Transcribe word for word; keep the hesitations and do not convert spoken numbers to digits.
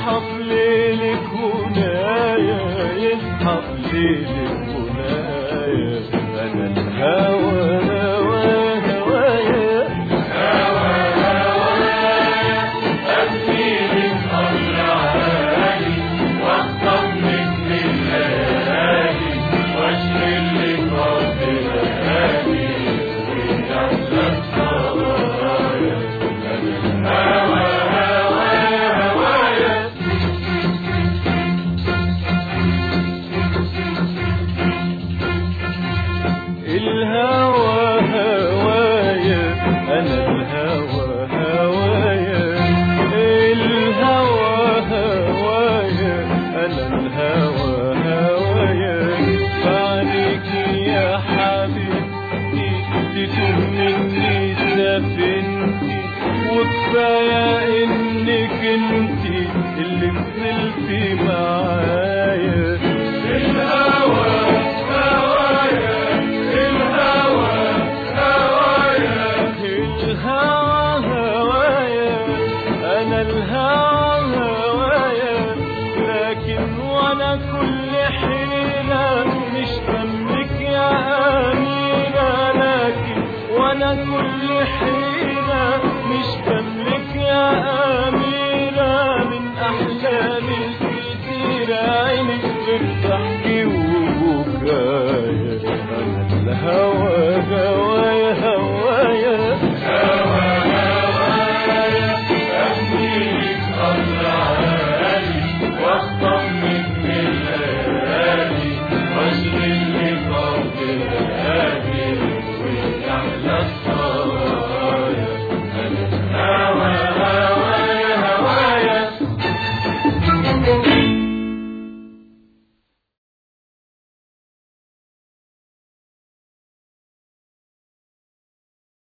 يصحى في ليلك هنايا، يصحى في ليلك هنايا. أنا الهوى هوى هوايا، هوى هوايا أبني من قبر عالي واخطف من الليالي واشغل لك رب ليالي ويحلى صبايا. هوى هوى هوايا الهوى هوايا، أنا الهوى هوايا، الهوى هوايا، أنا الهوى هوايا. بعدك يا حبيبتي تتوه مني سفينتي، وكفاية إنك انتي اللي فضلتي معايا. الهوى هوايا الهوى هوايا الهوى هوايا، أنا الهوى هوايا. لكن وأنا كل حيلة مش جنبك يا أميرة، لكن وأنا كل حيلة مش جنبك يا أميرة. من أحلامي الكتيرة عيني بتحكي وبكايا. أنا الهوى هوايا هوايا، هوى هوايا أبني لك قبر عالي واخطف من الليالي واشغل لك رب ليالي